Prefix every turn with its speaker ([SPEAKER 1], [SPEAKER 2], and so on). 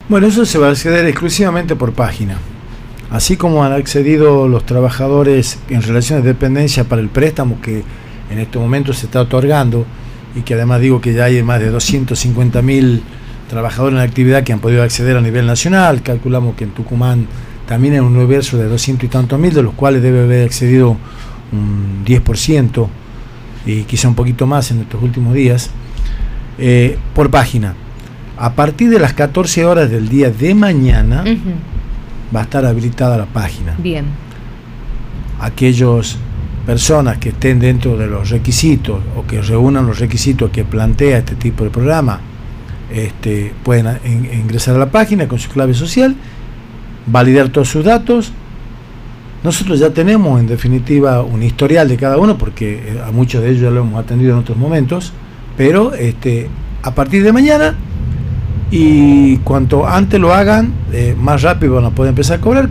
[SPEAKER 1] Bueno, eso se va a acceder exclusivamente por página. Así como han accedido los trabajadores en relación de dependencia para el préstamo que en este momento se está otorgando, y que además digo que ya hay más de 250.000 trabajadores en actividad que han podido acceder a nivel nacional. Calculamos que en Tucumán también hay un universo de 200 y tantos mil, de los cuales debe haber accedido un 10% y quizá un poquito más en estos últimos días, por página. A partir de las 14 horas del día de mañana va a estar habilitada la página.
[SPEAKER 2] Bien.
[SPEAKER 1] Aquellas personas que estén dentro de los requisitos o que reúnan los requisitos que plantea este tipo de programa, pueden ingresar a la página con su clave social, validar todos sus datos. Nosotros ya tenemos en definitiva un historial de cada uno, porque a muchos de ellos ya lo hemos atendido en otros momentos, pero a partir de mañana, y cuanto antes lo hagan, más rápido van a poder empezar a cobrar,